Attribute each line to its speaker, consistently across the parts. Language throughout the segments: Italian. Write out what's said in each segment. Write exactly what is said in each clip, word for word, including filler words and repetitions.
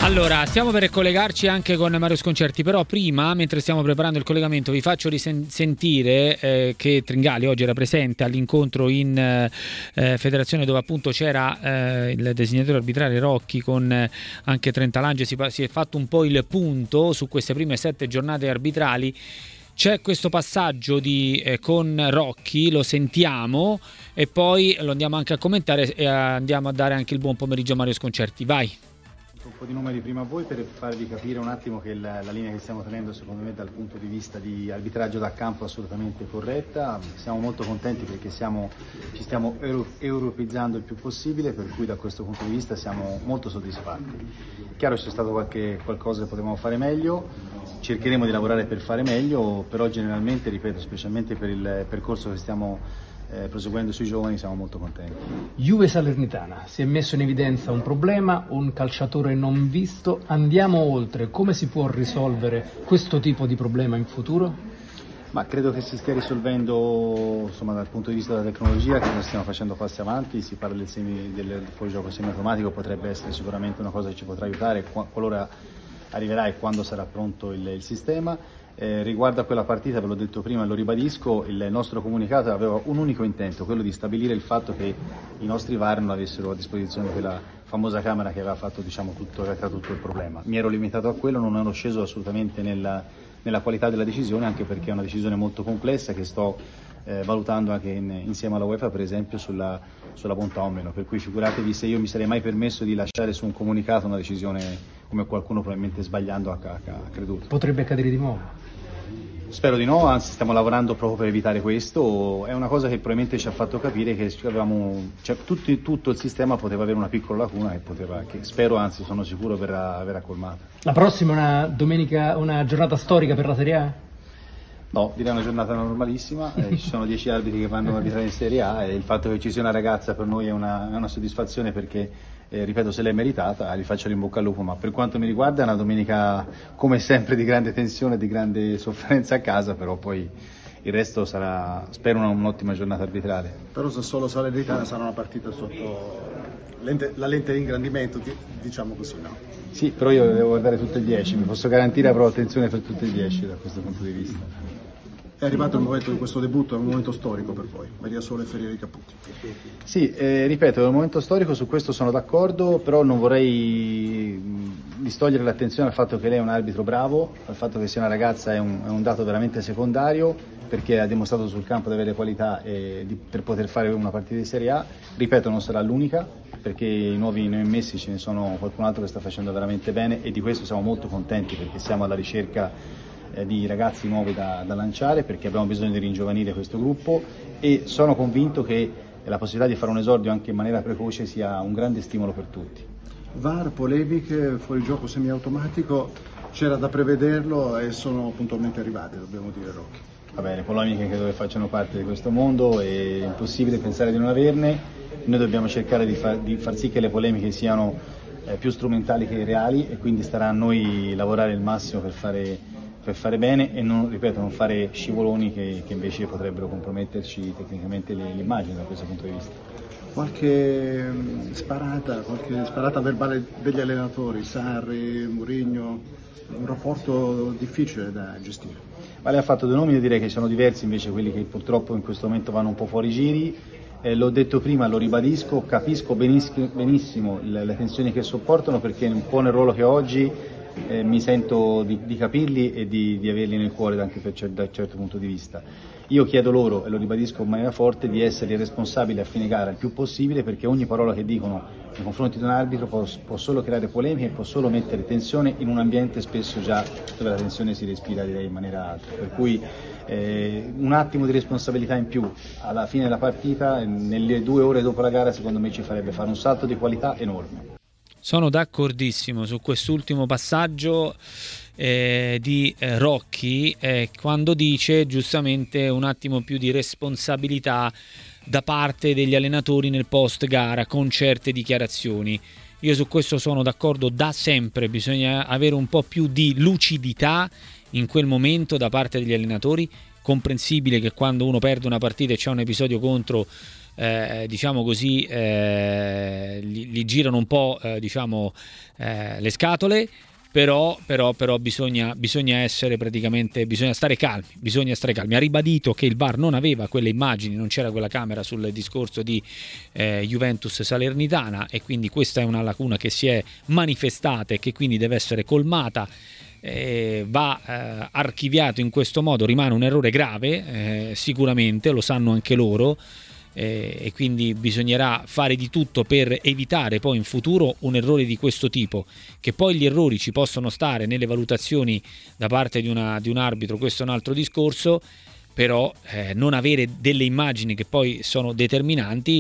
Speaker 1: Allora, stiamo per collegarci anche con Mario Sconcerti, però prima, mentre stiamo preparando il collegamento, vi faccio risentire eh, che Tringali oggi era presente all'incontro in eh, federazione, dove appunto c'era eh, il designatore arbitrale Rocchi con eh, anche Trentalange. Si, si è fatto un po' il punto su queste prime sette giornate arbitrali. C'è questo passaggio di, eh, con Rocchi, lo sentiamo e poi lo andiamo anche a commentare e andiamo a dare anche il buon pomeriggio a Mario Sconcerti. Vai.
Speaker 2: Un po' di numeri prima a voi per farvi capire un attimo che la, la linea che stiamo tenendo, secondo me, dal punto di vista di arbitraggio da campo è assolutamente corretta. Siamo molto contenti perché siamo, ci stiamo euro, europeizzando il più possibile, per cui da questo punto di vista siamo molto soddisfatti. Chiaro, c'è stato qualche, qualcosa che potevamo fare meglio, cercheremo di lavorare per fare meglio, però generalmente, ripeto, specialmente per il percorso che stiamo Eh, proseguendo sui giovani, siamo molto contenti.
Speaker 3: Juve Salernitana, si è messo in evidenza un problema, un calciatore non visto. Andiamo oltre, come si può risolvere questo tipo di problema in futuro?
Speaker 2: Ma credo che si stia risolvendo, insomma, dal punto di vista della tecnologia, che noi stiamo facendo passi avanti. Si parla del, semi, del fuorigioco semiautomatico, potrebbe essere sicuramente una cosa che ci potrà aiutare qualora arriverà e quando sarà pronto il, il sistema. Eh, riguardo a quella partita, ve l'ho detto prima e lo ribadisco, il nostro comunicato aveva un unico intento, quello di stabilire il fatto che i nostri V A R non avessero a disposizione quella famosa camera che aveva fatto, diciamo, tutto, che era tutto il problema. Mi ero limitato a quello, non ero sceso assolutamente nella, nella qualità della decisione, anche perché è una decisione molto complessa che sto eh, valutando anche in, insieme alla UEFA, per esempio, sulla, sulla bontà o meno, per cui figuratevi se io mi sarei mai permesso di lasciare su un comunicato una decisione come qualcuno probabilmente sbagliando ha, ha, ha creduto.
Speaker 3: Potrebbe accadere di nuovo?
Speaker 2: Spero di no, anzi stiamo lavorando proprio per evitare questo. È una cosa che probabilmente ci ha fatto capire che avevamo, cioè, tutti, tutto il sistema poteva avere una piccola lacuna che, poteva, che spero, anzi sono sicuro, verrà, verrà colmata.
Speaker 3: La prossima è una domenica, una giornata storica per la Serie A?
Speaker 2: No, direi una giornata normalissima, eh, ci sono dieci arbitri che vanno a arbitrare in Serie A e il fatto che ci sia una ragazza per noi è una, è una soddisfazione perché, eh, ripeto, se l'è meritata, gli faccio l'in bocca al lupo, ma per quanto mi riguarda è una domenica come sempre di grande tensione e di grande sofferenza a casa, però poi il resto sarà, spero, una, un'ottima giornata arbitrale.
Speaker 4: Però se solo Salernitana sarà una partita sotto lente, la lente di ingrandimento, diciamo così, no?
Speaker 2: Sì, però io devo guardare tutte e dieci, mi posso garantire, avrò attenzione per tutte e dieci da questo punto di vista.
Speaker 4: È arrivato il momento di questo debutto, è un momento storico per voi, Maria Sole e Ferrieri Caputi.
Speaker 2: Sì, eh, ripeto, è un momento storico, su questo sono d'accordo, però non vorrei distogliere l'attenzione al fatto che lei è un arbitro bravo, al fatto che sia una ragazza è un, è un dato veramente secondario, perché ha dimostrato sul campo di avere qualità e di, per poter fare una partita di Serie A. Ripeto, non sarà l'unica, perché i nuovi immessi ce ne sono qualcun altro che sta facendo veramente bene e di questo siamo molto contenti, perché siamo alla ricerca di ragazzi nuovi da, da lanciare, perché abbiamo bisogno di ringiovanire questo gruppo e sono convinto che la possibilità di fare un esordio anche in maniera precoce sia un grande stimolo per tutti.
Speaker 4: V A R, polemiche, fuorigioco semiautomatico, c'era da prevederlo e sono puntualmente arrivate, dobbiamo dire, Rocchi.
Speaker 2: Va bene, polemiche credo che facciano parte di questo mondo, è impossibile pensare di non averne, noi dobbiamo cercare di far, di far sì che le polemiche siano eh, più strumentali che reali e quindi starà a noi lavorare il massimo per fare per fare bene e non, ripeto, non fare scivoloni che, che invece potrebbero comprometterci tecnicamente l'immagine da questo punto di vista.
Speaker 4: Qualche sparata, qualche sparata verbale degli allenatori, Sarri, Mourinho, un rapporto difficile da gestire.
Speaker 2: Ma lei ha fatto due nomi, io direi che sono diversi invece quelli che purtroppo in questo momento vanno un po' fuori giri. Eh, l'ho detto prima, lo ribadisco, capisco benissimo, benissimo le, le tensioni che sopportano, perché un po' nel ruolo che ho oggi Eh, mi sento di, di capirli e di, di averli nel cuore anche per, da un certo punto di vista. Io chiedo loro, e lo ribadisco in maniera forte, di essere responsabili a fine gara il più possibile, perché ogni parola che dicono nei confronti di un arbitro può, può solo creare polemiche e può solo mettere tensione in un ambiente spesso già dove la tensione si respira, direi, in maniera alta. Per cui eh, un attimo di responsabilità in più alla fine della partita, nelle due ore dopo la gara, secondo me ci farebbe fare un salto di qualità enorme.
Speaker 1: Sono d'accordissimo su quest'ultimo passaggio eh, di eh, Rocchi, eh, quando dice giustamente un attimo più di responsabilità da parte degli allenatori nel post gara con certe dichiarazioni. Io su questo sono d'accordo da sempre, bisogna avere un po' più di lucidità in quel momento da parte degli allenatori. Comprensibile che quando uno perde una partita e c'è un episodio contro eh, diciamo così, eh, gli, gli girano un po' eh, diciamo eh, le scatole. Però, però, però bisogna, bisogna essere praticamente, bisogna stare calmi, bisogna stare calmi. Ha ribadito che il V A R non aveva quelle immagini, non c'era quella camera sul discorso di eh, Juventus Salernitana, e quindi questa è una lacuna che si è manifestata e che quindi deve essere colmata. Eh, va eh, archiviato in questo modo, rimane un errore grave, eh, sicuramente, lo sanno anche loro. Eh, e quindi bisognerà fare di tutto per evitare poi in futuro un errore di questo tipo. Che poi gli errori ci possono stare nelle valutazioni da parte di, una, di un arbitro, questo è un altro discorso, però eh, non avere delle immagini che poi sono determinanti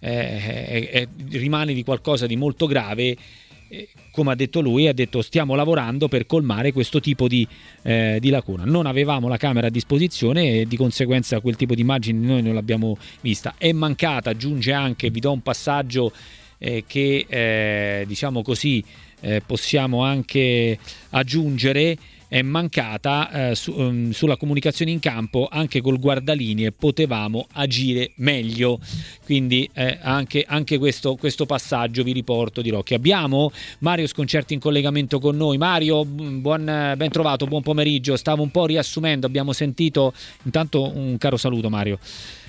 Speaker 1: eh, eh, rimane di qualcosa di molto grave. Come ha detto lui, ha detto stiamo lavorando per colmare questo tipo di, eh, di lacuna. Non avevamo la camera a disposizione e di conseguenza quel tipo di immagini noi non l'abbiamo vista. È mancata, aggiunge anche, vi do un passaggio eh, che eh, diciamo così eh, possiamo anche aggiungere. È mancata eh, su, um, sulla comunicazione in campo, anche col guardalinee potevamo agire meglio, quindi eh, anche, anche questo, questo passaggio vi riporto di Rocchi. Abbiamo Mario Sconcerti in collegamento con noi. Mario, buon, ben trovato, buon pomeriggio. Stavo un po' riassumendo, abbiamo sentito, intanto un caro saluto Mario.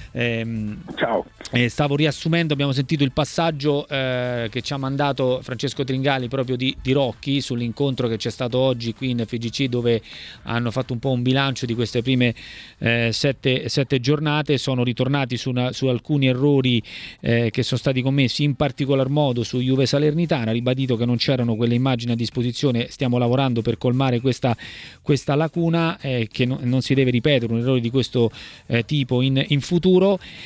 Speaker 1: Eh,
Speaker 5: Ciao.
Speaker 1: Eh, stavo riassumendo, abbiamo sentito il passaggio eh, che ci ha mandato Francesco Tringali proprio di, di Rocchi sull'incontro che c'è stato oggi qui in F G C, dove hanno fatto un po' un bilancio di queste prime eh, sette, sette giornate. Sono ritornati su, una, su alcuni errori eh, che sono stati commessi, in particolar modo su Juve Salernitana. Ha ribadito che non c'erano quelle immagini a disposizione, stiamo lavorando per colmare questa, questa lacuna, eh, che no, non si deve ripetere un errore di questo eh, tipo in, in futuro.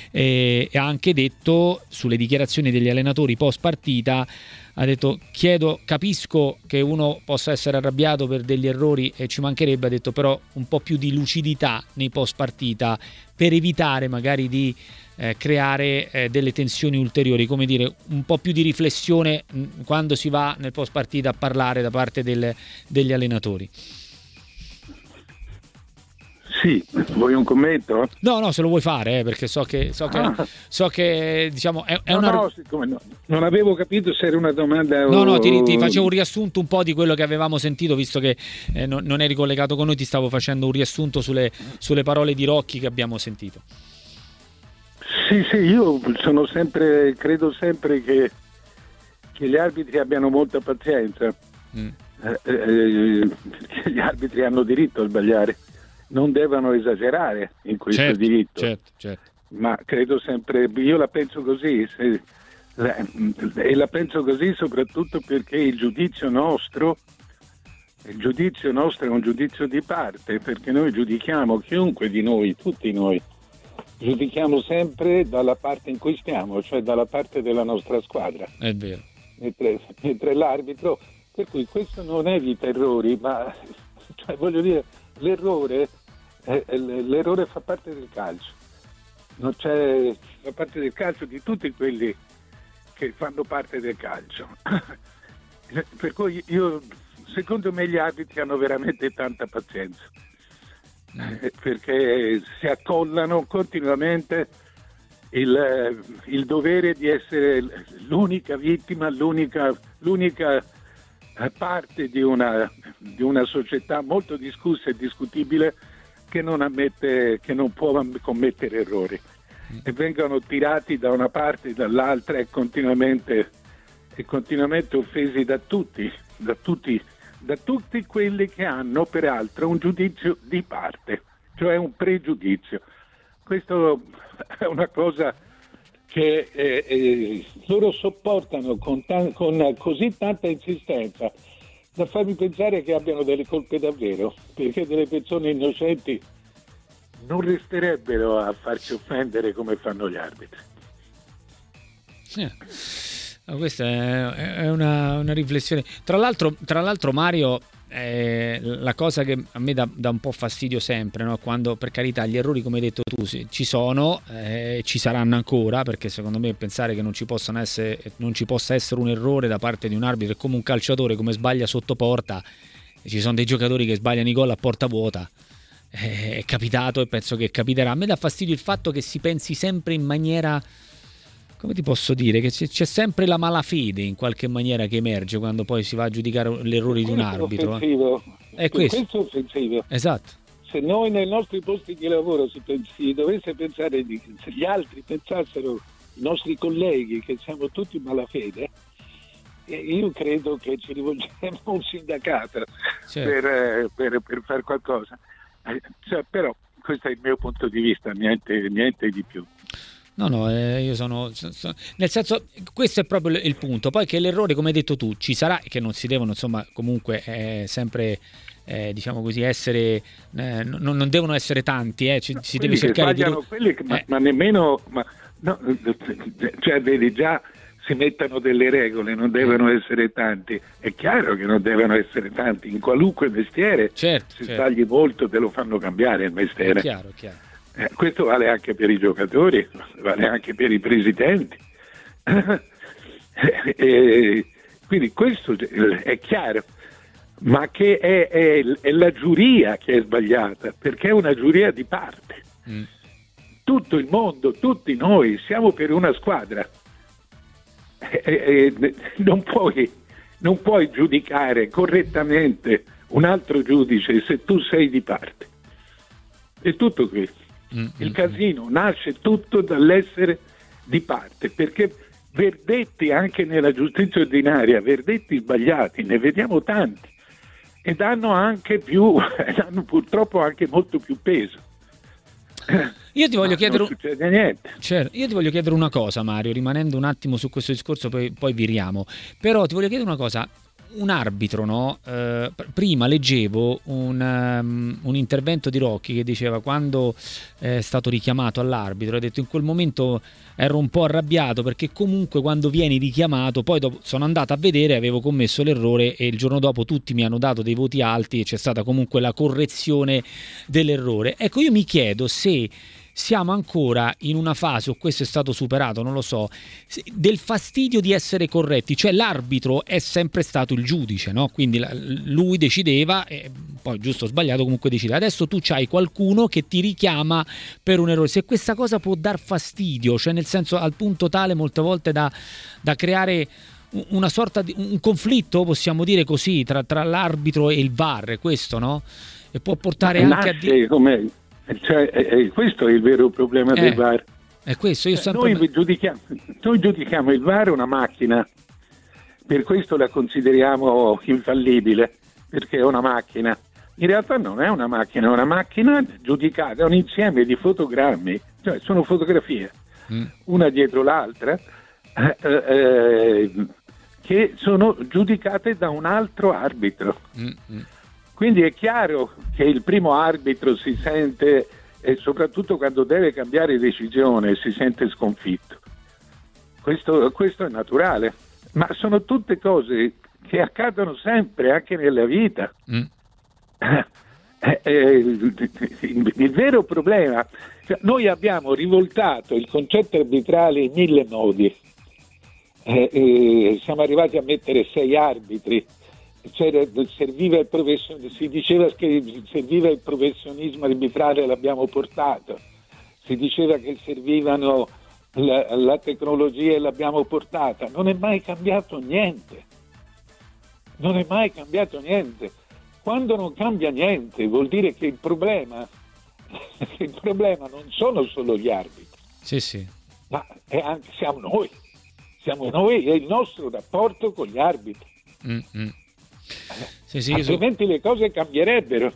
Speaker 1: E ha anche detto sulle dichiarazioni degli allenatori post partita, ha detto chiedo, capisco che uno possa essere arrabbiato per degli errori e ci mancherebbe, ha detto però un po' più di lucidità nei post partita per evitare magari di eh, creare eh, delle tensioni ulteriori, come dire un po' più di riflessione mh, quando si va nel post partita a parlare da parte del, degli allenatori.
Speaker 5: Sì, vuoi un commento?
Speaker 1: No, no, se lo vuoi fare, eh, perché so che so che, ah. so che diciamo è, è
Speaker 5: no,
Speaker 1: una.
Speaker 5: No, siccome no, non avevo capito se era una domanda.
Speaker 1: No,
Speaker 5: o...
Speaker 1: no, ti, ti facevo un riassunto un po' di quello che avevamo sentito, visto che eh, non, non eri collegato con noi, ti stavo facendo un riassunto sulle, sulle parole di Rocchi che abbiamo sentito.
Speaker 5: Sì, sì, io sono sempre, credo sempre che, che gli arbitri abbiano molta pazienza. Mm. Eh, eh, gli arbitri hanno diritto a sbagliare. Non devono esagerare in questo
Speaker 1: certo,
Speaker 5: diritto,
Speaker 1: certo, certo.
Speaker 5: Ma credo sempre, io la penso così, se, la, e la penso così soprattutto perché il giudizio nostro, il giudizio nostro è un giudizio di parte, perché noi giudichiamo chiunque di noi, tutti noi, giudichiamo sempre dalla parte in cui stiamo, cioè dalla parte della nostra squadra.
Speaker 1: È vero.
Speaker 5: Mentre, mentre l'arbitro, per cui questo non evita errori, ma cioè, voglio dire, l'errore... l'errore fa parte del calcio, non c'è, fa parte del calcio di tutti quelli che fanno parte del calcio. Per cui io, secondo me, gli arbitri hanno veramente tanta pazienza, perché si accollano continuamente il, il dovere di essere l'unica vittima, l'unica, l'unica parte di una, di una società molto discussa e discutibile, che non ammette, che non può commettere errori, e vengono tirati da una parte e dall'altra e continuamente, e continuamente offesi da tutti, da tutti, da tutti quelli che hanno peraltro un giudizio di parte, cioè un pregiudizio. Questo è una cosa che eh, eh, loro sopportano con, ta- con così tanta insistenza da farmi pensare che abbiano delle colpe davvero, perché delle persone innocenti non resterebbero a farci offendere come fanno gli arbitri.
Speaker 1: Eh, questa è, è una, una riflessione. Tra l'altro, tra l'altro Mario, eh, la cosa che a me dà, dà un po' fastidio sempre, no? Quando, per carità, gli errori, come hai detto tu, ci sono, eh, ci saranno ancora, perché secondo me pensare che non ci possano essere, non ci possa essere un errore da parte di un arbitro, è come un calciatore, come sbaglia sotto porta, ci sono dei giocatori che sbagliano i gol a porta vuota. È capitato e penso che capiterà. A me dà fastidio il fatto che si pensi sempre in maniera come ti posso dire, che c'è, c'è sempre la malafede in qualche maniera che emerge quando poi si va a giudicare l'errore di un arbitro.
Speaker 5: Offensivo.
Speaker 1: È questo.
Speaker 5: Questo è offensivo.
Speaker 1: Esatto.
Speaker 5: Se noi nei nostri posti di lavoro si, si dovesse pensare di, se gli altri pensassero, i nostri colleghi, che siamo tutti malafede, io credo che ci rivolgeremo a un sindacato, certo, per, per, per fare qualcosa. Cioè, però questo è il mio punto di vista, niente, niente di più.
Speaker 1: No, no, eh, io sono, sono, nel senso, questo è proprio il punto. Poi che l'errore, come hai detto tu, ci sarà, che non si devono, insomma, comunque eh, sempre, eh, diciamo così, essere, eh, non, non devono essere tanti, eh, ci, si deve cercare di...
Speaker 5: Quelli che,
Speaker 1: eh.
Speaker 5: ma, ma nemmeno, ma, no, cioè vedi già si mettono delle regole, non devono essere tanti. È chiaro che non devono essere tanti, in qualunque mestiere,
Speaker 1: certo,
Speaker 5: se
Speaker 1: certo.
Speaker 5: sbagli molto te lo fanno cambiare il mestiere.
Speaker 1: È chiaro, è chiaro.
Speaker 5: Eh, questo vale anche per i giocatori, vale anche per i presidenti. E quindi questo è chiaro, ma che è, è, è la giuria che è sbagliata, perché è una giuria di parte. Mm. Tutto il mondo, tutti noi siamo per una squadra. E, e, non puoi, non puoi giudicare correttamente un altro giudice se tu sei di parte. È tutto qui. Mm, il mm, casino mm. nasce tutto dall'essere di parte, perché verdetti anche nella giustizia ordinaria, verdetti sbagliati, ne vediamo tanti e danno anche più, danno purtroppo anche molto più peso.
Speaker 1: Io ti voglio
Speaker 5: Ma
Speaker 1: chiedere
Speaker 5: non succede niente.
Speaker 1: Certo, io ti voglio chiedere una cosa, Mario, rimanendo un attimo su questo discorso, poi, poi viriamo. Però ti voglio chiedere una cosa. Un arbitro, no? Eh, prima leggevo un, um, un intervento di Rocchi che diceva, quando è stato richiamato all'arbitro, ha detto: in quel momento ero un po' arrabbiato perché comunque quando vieni richiamato, poi dopo sono andato a vedere, avevo commesso l'errore e il giorno dopo tutti mi hanno dato dei voti alti e c'è stata comunque la correzione dell'errore. Ecco, io mi chiedo se siamo ancora in una fase, o questo è stato superato, non lo so, del fastidio di essere corretti, cioè l'arbitro è sempre stato il giudice, no? Quindi lui decideva e poi, giusto o sbagliato, comunque decide. Adesso tu c'hai qualcuno che ti richiama per un errore. Se questa cosa può dar fastidio, cioè nel senso al punto tale molte volte da, da creare una sorta di un conflitto, possiamo dire così, tra, tra l'arbitro e il V A R, questo, no? E può portare
Speaker 5: Ma
Speaker 1: anche a
Speaker 5: dire come... Cioè, eh, questo è il vero problema
Speaker 1: eh,
Speaker 5: del V A R.
Speaker 1: È questo, io sempre...
Speaker 5: noi, giudichiamo, noi giudichiamo il V A R una macchina, per questo la consideriamo infallibile, perché è una macchina. In realtà non è una macchina, è una macchina giudicata, è un insieme di fotogrammi, cioè sono fotografie, mm. una dietro l'altra, eh, eh, che sono giudicate da un altro arbitro. Mm-hmm. Quindi è chiaro che il primo arbitro si sente, e soprattutto quando deve cambiare decisione, si sente sconfitto. Questo, questo è naturale, ma sono tutte cose che accadono sempre, anche nella vita. Mm. Eh, eh, il, il vero problema, cioè, noi abbiamo rivoltato il concetto arbitrale in mille modi. Eh, eh, siamo arrivati a mettere sei arbitri. C'era, serviva il profession- si diceva che serviva il professionismo arbitrale, l'abbiamo portato, si diceva che servivano la, la tecnologia e l'abbiamo portata. Non è mai cambiato niente, non è mai cambiato niente. Quando non cambia niente vuol dire che il problema il problema non sono solo gli arbitri,
Speaker 1: sì, sì.
Speaker 5: ma è anche, siamo noi siamo noi, è il nostro rapporto con gli arbitri. Mm-hmm. Sì, sì, altrimenti so... le cose cambierebbero.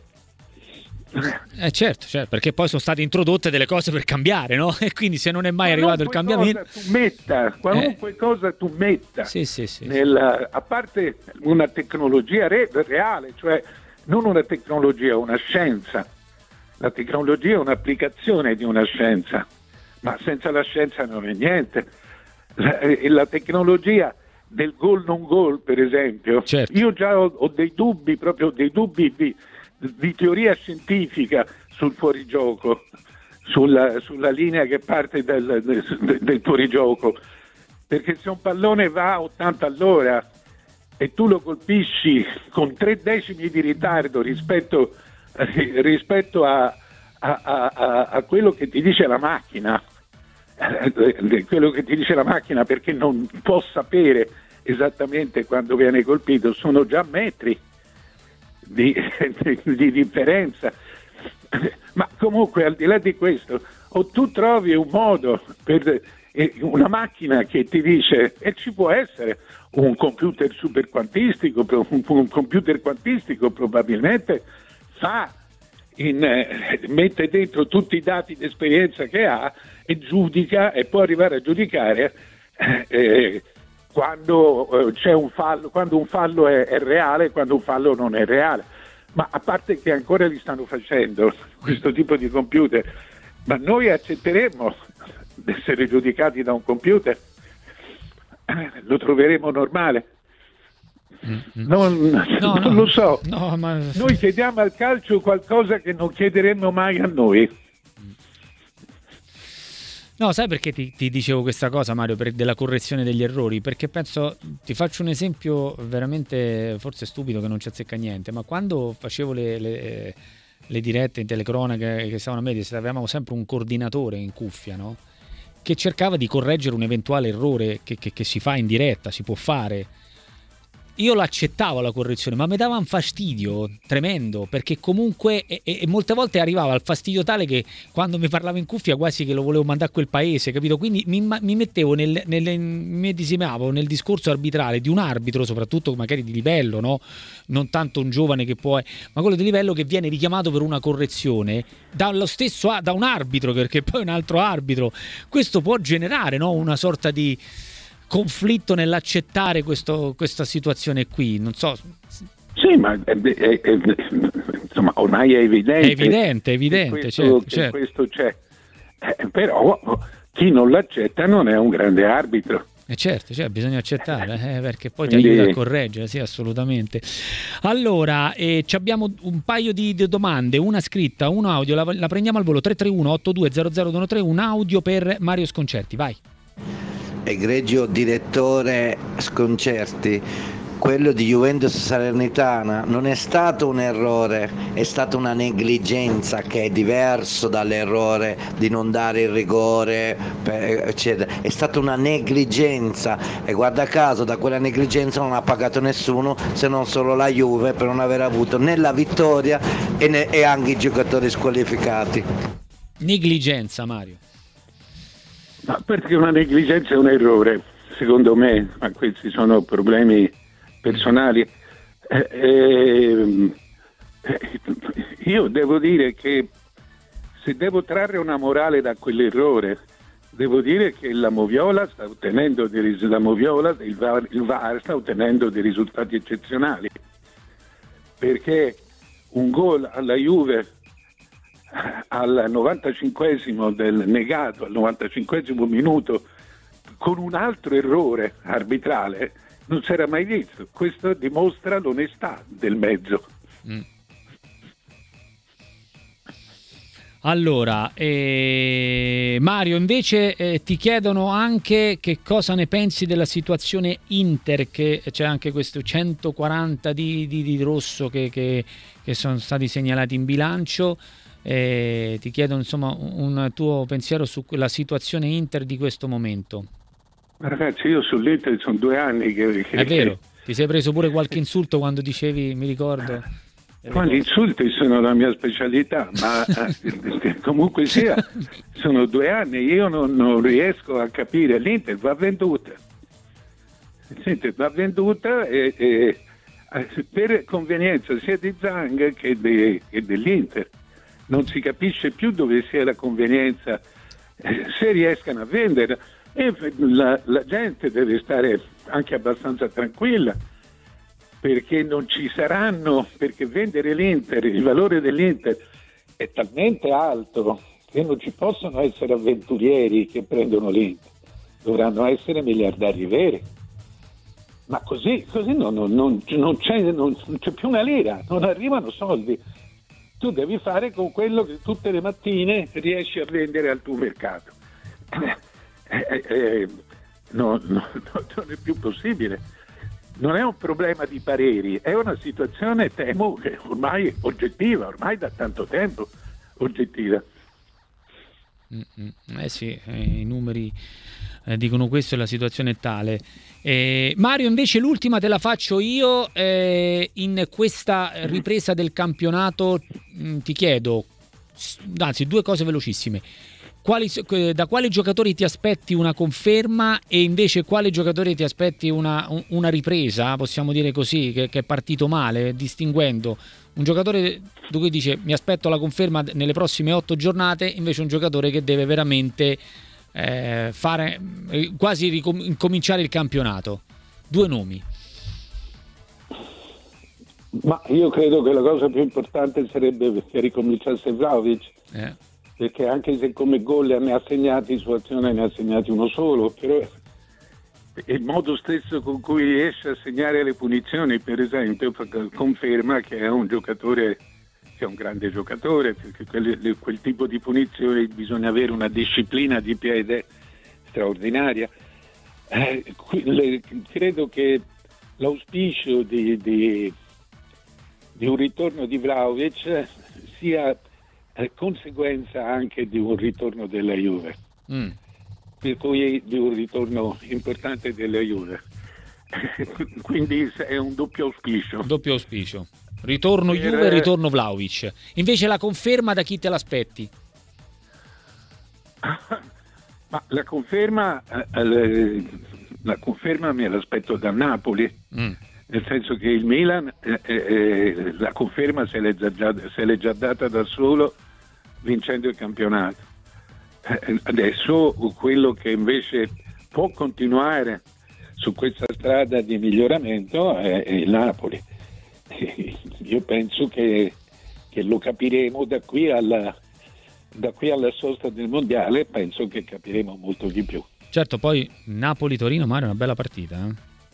Speaker 1: Eh certo, certo, perché poi sono state introdotte delle cose per cambiare, no? E quindi se non è mai arrivato il cambiamento,
Speaker 5: cosa tu metta, qualunque eh. cosa tu metta,
Speaker 1: sì, sì, sì,
Speaker 5: nella, a parte una tecnologia re, reale, cioè non una tecnologia, una scienza. La tecnologia è un'applicazione di una scienza, ma senza la scienza non è niente. La, la tecnologia del gol non gol, per esempio, certo. Io già ho, ho dei dubbi, proprio dei dubbi di, di teoria scientifica sul fuorigioco, sulla, sulla linea che parte del, del, del fuorigioco, perché se un pallone va a ottanta all'ora e tu lo colpisci con tre decimi di ritardo rispetto, rispetto a, a, a, a quello che ti dice la macchina, eh, quello che ti dice la macchina, perché non può sapere esattamente quando viene colpito, sono già metri di, di, di differenza. Ma comunque, al di là di questo, o tu trovi un modo per eh, una macchina che ti dice, e ci può essere un computer super quantistico, un, un computer quantistico probabilmente fa in, eh, mette dentro tutti i dati di esperienza che ha e giudica e può arrivare a giudicare eh, eh, quando eh, c'è un fallo, quando un fallo è, è reale e quando un fallo non è reale. Ma a parte che ancora li stanno facendo questo tipo di computer, ma noi accetteremmo di essere giudicati da un computer? Lo troveremo normale? Non,
Speaker 1: no,
Speaker 5: non
Speaker 1: no,
Speaker 5: lo so.
Speaker 1: No, ma...
Speaker 5: Noi chiediamo al calcio qualcosa che non chiederemmo mai a noi.
Speaker 1: No, sai perché ti, ti dicevo questa cosa, Mario, per, della correzione degli errori? Perché penso, ti faccio un esempio veramente forse stupido che non ci azzecca niente, ma quando facevo le, le, le dirette in telecronache che stavano a Mediaset, avevamo sempre un coordinatore in cuffia, no? Che cercava di correggere un eventuale errore che, che, che si fa in diretta, si può fare. Io l'accettavo la correzione, ma mi dava un fastidio tremendo, perché comunque e, e molte volte arrivava al fastidio tale che quando mi parlavo in cuffia quasi che lo volevo mandare a quel paese, capito? Quindi mi, mi mettevo nel, nel mi medesimavo nel discorso arbitrale di un arbitro, soprattutto magari di livello, no? Non tanto un giovane che può, ma quello di livello che viene richiamato per una correzione dallo stesso da un arbitro, perché poi un altro arbitro. Questo può generare, no? Una sorta di conflitto nell'accettare questo, questa situazione qui, non so.
Speaker 5: Sì, ma è, è, è, insomma ormai è evidente.
Speaker 1: È evidente, evidente,
Speaker 5: questo,
Speaker 1: certo,
Speaker 5: che
Speaker 1: certo.
Speaker 5: Questo c'è. Eh, però chi non l'accetta non è un grande arbitro.
Speaker 1: Eh certo, cioè, bisogna accettare eh, perché poi
Speaker 5: Quindi...
Speaker 1: ti aiuta a correggere, sì, assolutamente. Allora, eh, abbiamo un paio di, di domande, una scritta, un audio, la, la prendiamo al volo. Tre tre uno otto due zero zero uno tre, un audio per Mario Sconcerti, vai.
Speaker 6: Egregio direttore Sconcerti, quello di Juventus Salernitana non è stato un errore, è stata una negligenza, che è diverso dall'errore di non dare il rigore, eccetera. È stata una negligenza e guarda caso da quella negligenza non ha pagato nessuno se non solo la Juve, per non aver avuto né la vittoria e, ne- e anche i giocatori squalificati.
Speaker 1: Negligenza, Mario.
Speaker 5: Ma perché una negligenza è un errore, secondo me, ma questi sono problemi personali. Eh, eh, io devo dire che se devo trarre una morale da quell'errore, devo dire che la Moviola sta ottenendo dei ris- la Moviola, il V A R, il V A R sta ottenendo dei risultati eccezionali, perché un gol alla Juve al novantacinquesimo del negato, al novantacinquesimo minuto, con un altro errore arbitrale, non si era mai visto. Questo dimostra l'onestà del mezzo.
Speaker 1: Mm. Allora, eh, Mario, invece eh, ti chiedono anche che cosa ne pensi della situazione Inter, che c'è anche questo centoquaranta di, di, di rosso che, che, che sono stati segnalati in bilancio. Eh, ti chiedo insomma un tuo pensiero sulla situazione Inter di questo momento.
Speaker 5: Ragazzi, io sull'Inter sono due anni che, che...
Speaker 1: È vero, ti sei preso pure qualche insulto quando dicevi, mi ricordo.
Speaker 5: Ma gli insulti sono la mia specialità, ma comunque sia, sono due anni, io non, non riesco a capire. L'Inter va venduta, l'Inter va venduta e, e, per convenienza sia di Zhang che, de, che dell'Inter. Non si capisce più dove sia la convenienza, eh, se riescano a vendere, e la, la gente deve stare anche abbastanza tranquilla, perché non ci saranno, perché vendere l'Inter, il valore dell'Inter è talmente alto che non ci possono essere avventurieri che prendono l'Inter, dovranno essere miliardari veri. Ma così, così non, non, non, non, c'è, non, non c'è più una lira, non arrivano soldi. Tu devi fare con quello che tutte le mattine riesci a vendere al tuo mercato. Eh, eh, no, no, no, non è più possibile. Non è un problema di pareri, è una situazione, temo, che ormai oggettiva, ormai da tanto tempo oggettiva.
Speaker 1: Mm-mm. Eh sì, eh, i numeri eh, dicono questo e la situazione è tale. Eh, Mario, invece l'ultima te la faccio io. Eh, in questa ripresa del campionato mh, ti chiedo, anzi due cose velocissime. Quali, da quali giocatori ti aspetti una conferma e invece quale giocatore ti aspetti una, una ripresa, possiamo dire così, che, che è partito male, distinguendo un giocatore di cui dice mi aspetto la conferma nelle prossime otto giornate, invece un giocatore che deve veramente eh, fare quasi ricom- cominciare il campionato. Due nomi.
Speaker 5: Ma io credo che la cosa più importante sarebbe che ricominciasse Vlahovic, eh. perché anche se come gol ne ha segnati, su azione ne ha segnati uno solo, però il modo stesso con cui riesce a segnare le punizioni, per esempio, conferma che è un giocatore, che è un grande giocatore, perché quel, quel tipo di punizioni bisogna avere una disciplina di piede straordinaria. Eh, le, credo che l'auspicio di, di, di un ritorno di Vlahovic sia eh, conseguenza anche di un ritorno della Juve. Mm. Per cui di un ritorno importante della Juve. Quindi è un doppio auspicio.
Speaker 1: Doppio auspicio. Ritorno per... Juve, ritorno Vlahovic. Invece la conferma da chi te l'aspetti?
Speaker 5: Ma la conferma la conferma me l'aspetto da Napoli. Mm. Nel senso che il Milan eh, eh, la conferma se l'è già, se l'è già data da solo vincendo il campionato. Adesso quello che invece può continuare su questa strada di miglioramento è, è il Napoli. Io penso che, che lo capiremo da qui alla da qui alla sosta del mondiale, penso che capiremo molto di più.
Speaker 1: Certo, poi Napoli-Torino, Mario, è una bella partita. Eh?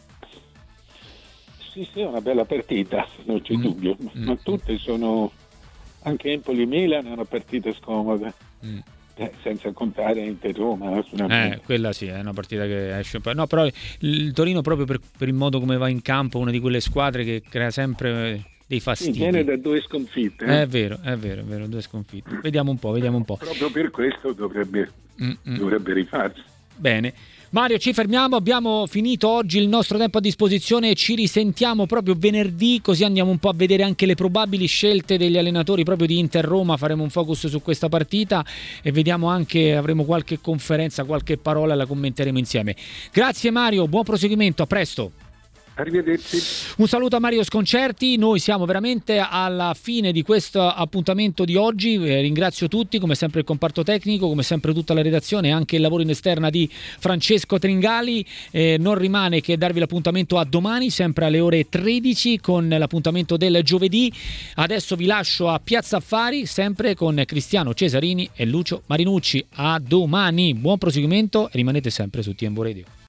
Speaker 5: Sì, sì, è una bella partita, non c'è mm. dubbio, mm. ma tutte sono, anche Empoli-Milan è una partita scomoda. Mm. Eh, senza contare Inter-Roma,
Speaker 1: eh, quella sì, è una partita che esce un po'. No, però il Torino proprio per, per il modo come va in campo, una di quelle squadre che crea sempre dei fastidi.
Speaker 5: Sì, viene da due sconfitte. Eh?
Speaker 1: È vero, è vero, è vero, due sconfitte. Vediamo un po', vediamo un po'.
Speaker 5: Proprio per questo dovrebbe, dovrebbe rifarsi.
Speaker 1: Bene. Mario, ci fermiamo, abbiamo finito oggi il nostro tempo a disposizione, ci risentiamo proprio venerdì, così andiamo un po' a vedere anche le probabili scelte degli allenatori proprio di Inter-Roma, faremo un focus su questa partita e vediamo anche, avremo qualche conferenza, qualche parola, la commenteremo insieme. Grazie Mario, buon proseguimento, a presto.
Speaker 5: Arrivederci.
Speaker 1: Un saluto a Mario Sconcerti, noi siamo veramente alla fine di questo appuntamento di oggi, eh, ringrazio tutti, come sempre il comparto tecnico, come sempre tutta la redazione e anche il lavoro in esterna di Francesco Tringali, eh, non rimane che darvi l'appuntamento a domani, sempre alle ore tredici con l'appuntamento del giovedì. Adesso vi lascio a Piazza Affari, sempre con Cristiano Cesarini e Lucio Marinucci. A domani, buon proseguimento e rimanete sempre su T M V Radio.